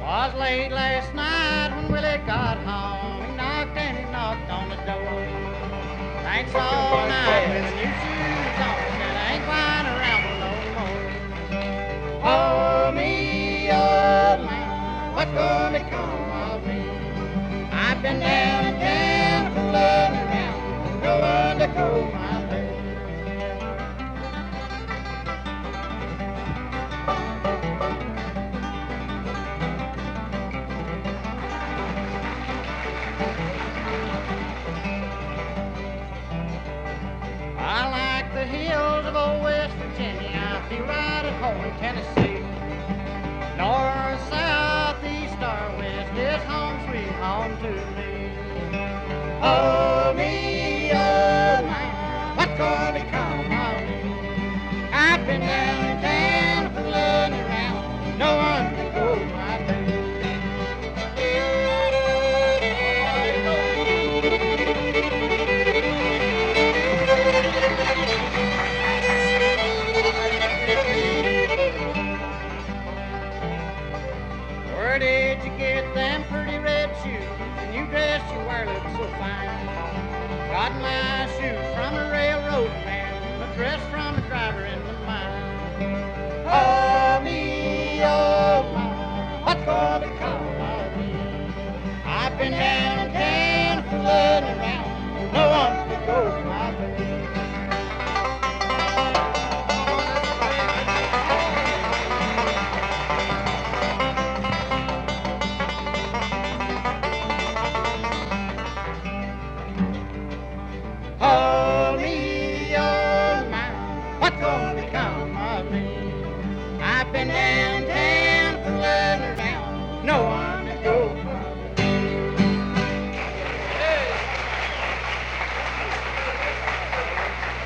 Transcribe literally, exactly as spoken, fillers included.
Was late last night when Willie got home. He knocked and he knocked on the door. Thanks all night with the new shoes on, and I ain't flying around no more. Oh me, oh my, what's gonna become of me? I've been down and down, fooling around, no one to call my baby. I like the hills of old West Virginia. I feel right at home in Tennessee. North, south, east, or west is home, sweet home to me. Oh me, oh my, what's gonna become of me? I've been down and down, fooling around, no one can go my way. Where did you get them pretty red shoes? The new dress you wear looks so fine. Got my shoes from a railroad man, a dress from a driver in the mine. Oh me, oh my, what's gonna become of me? I've been down and down, fooling around, no one can go my way. Oh me, oh my, what's gonna become of me? I've been down